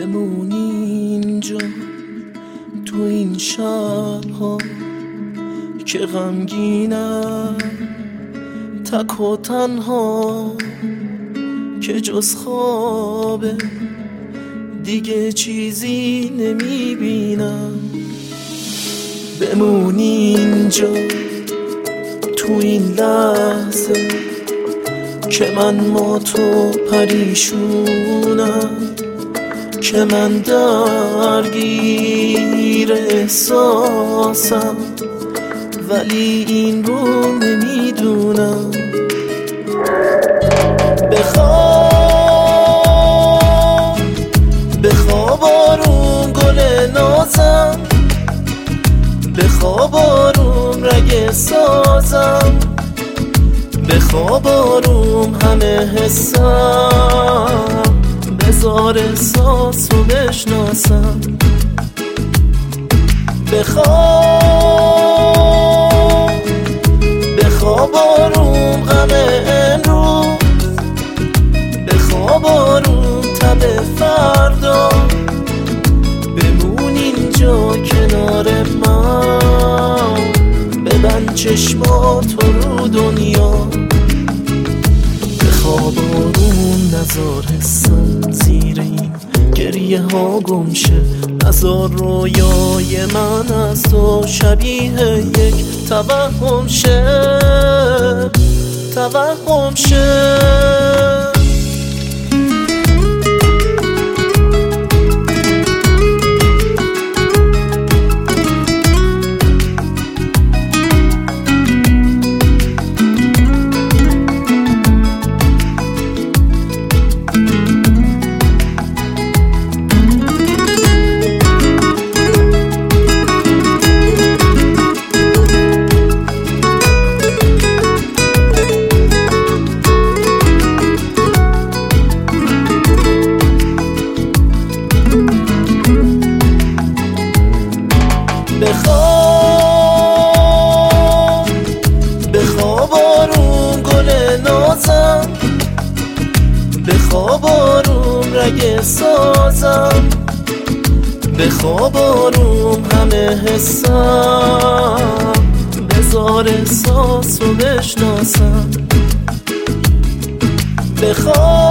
بمونی اینجا تو این شبها که غمگینم، تک و تنها که جز خوابه دیگه چیزی نمیبینم. بمونی اینجا تو این لحظه که من با تو پریشونم، که من درگیر احساسم ولی این رو نمیدونم. بخواب آروم گل نازم، بخواب آروم رگ سازم، بخواب آروم همه حسم، بذار احساس رو بشناسم. بخواب آروم غم امروز، بخواب آروم تب فردا، بمون اینجا کنار من، ببند چشماتو رو دنیا. بخواب آروم نزار حسم زیر این گریه ها گمشه، نزار رویای من از تو شبیه یک توهم شه. بخواب آروم گل نازم، بخواب آروم رگ سازم، بخواب آروم همه حسم، بذار احساس رو بشناسم.